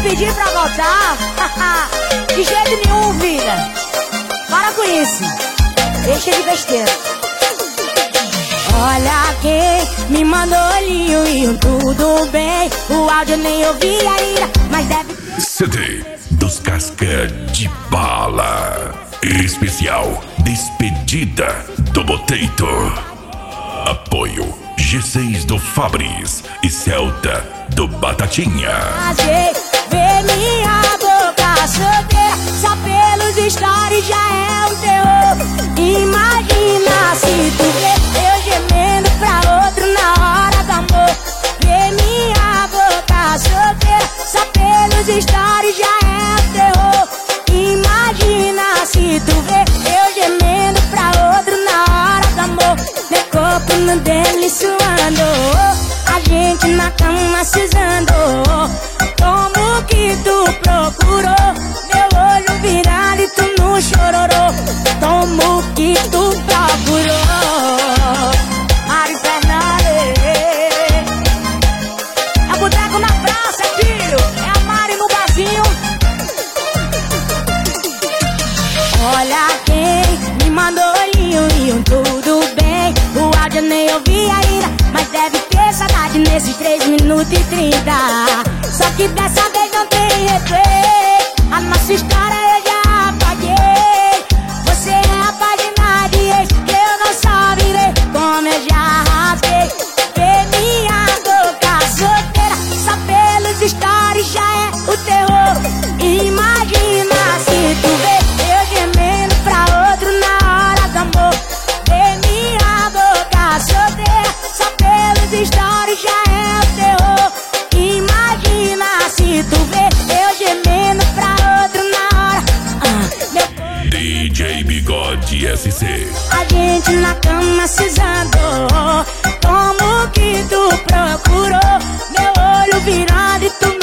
pedir pra voltar. De jeito nenhum, vida. Para com isso. Deixa de besteira. Olha quem me mandou olhinho e tudo bem. O áudio nem ouvi ainda, mas deve ter... CD dos Casca de Bala. Especial Despedida do Boteito. Apoio G6 do Fabris e Celta do Batatinha. Vê minha boca solteira, só pelos stories já é um terror. Imagina se tu vê eu gemendo pra outro na hora do amor. Vê minha boca solteira, só pelos stories já é um terror. Imagina se tu vê eu gemendo pra outro na hora do amor. Meu corpo no dele suando, a gente na cama se usando. Como que tu procurou? Meu olho virado e tu não chororou. Como que tu procurou? Mari Fernandes. É boteco na praça, filho. É a Mari no barzinho. Olha quem me mandou olhinho, tudo bem. O áudio nem ouvi ainda, mas deve ter saudade nesses 3 minutos e 30. Só que dessa vez não tem replay. A nossa história eu já apaguei. Você é a página de ex que eu não saberei como eu já rasguei. Vê minha boca solteira, só pelos stories já é o terror. Imagina se tu vê eu gemendo pra outro na hora do amor. Vê minha boca solteira, só pelos stories já é o terror. Imagina se tu vê eu gemendo pra outro na hora. DJ Bigode SC. A gente na cama se usando. Como que tu procurou? Meu olho virado e tu